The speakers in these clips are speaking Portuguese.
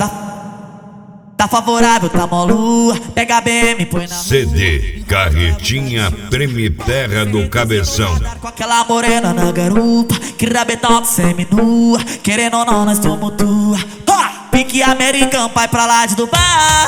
Tá favorável, tá mó-lua. Pega a BM, põe na CD Carretinha Prêmio Terra do Cabeção. com aquela morena na garupa, que rabetão semi-nua. Querendo ou não, nós tumultua. Pique americano, pai pra lá de Dubai.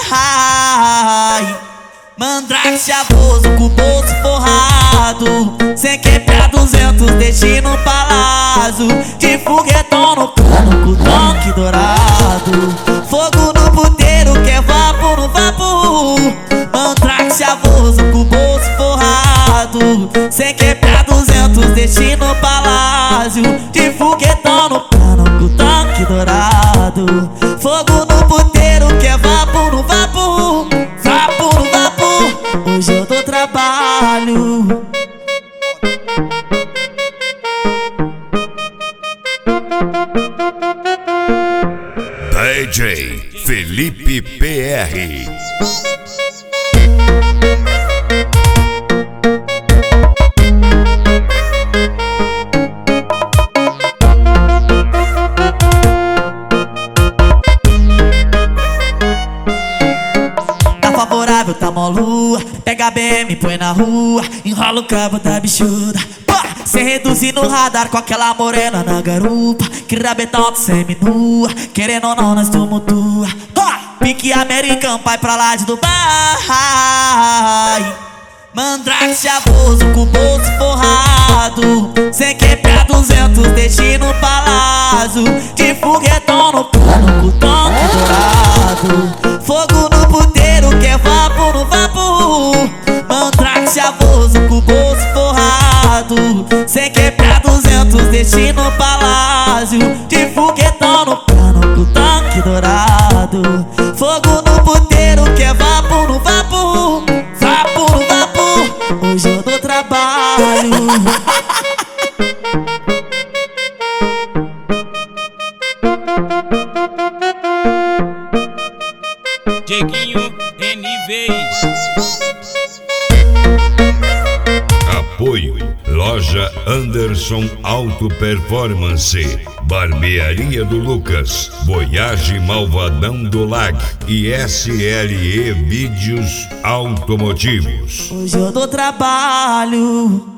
Mandrake chavoso, com o bolso forrado. Sem quebrar 200, destino palazzo. De foguetão no cano, com toque dourado. Fogo no puteiro, que é vapor no vapor. Mandrake chavoso, com o bolso forrado. Sem quebrar 200, destino palazzo. De foguetão no cano, com toque dourado. Fogo no puteiro, que é vapor no vapor. Vapor no vapor, hoje eu dou trabalho. DJ Felipe PR. Favorável, tá mó-lua. Pega a BM, põe na rua. Enrola o cabo da bichuda. Cê reduzir no radar com aquela morena na garupa. Que rabetão semi-nua. Querendo ou não, nós tumultua. Pique americano, pai pra lá de Dubai. Mandrake chavoso, com o bolso forrado. Sem quebrar 200, destino palazzo. De foguetão no cano, com toque dourado. Fogo no puteiro, que é vapor no vapor. Mandrake chavoso, com o bolso forrado. Sem quebrar 200, destino palazzo. De foguetão no cano, com toque dourado. Fogo no puteiro, que é vapor no vapor. Vapor no vapor, hoje eu dou trabalho. Dieguinho NVs. Apoio Loja Anderson Auto Performance, Barbearia do Lucas, Voyage Malvadão do Lag e SLE Vídeos Automotivos. Hoje eu dou trabalho.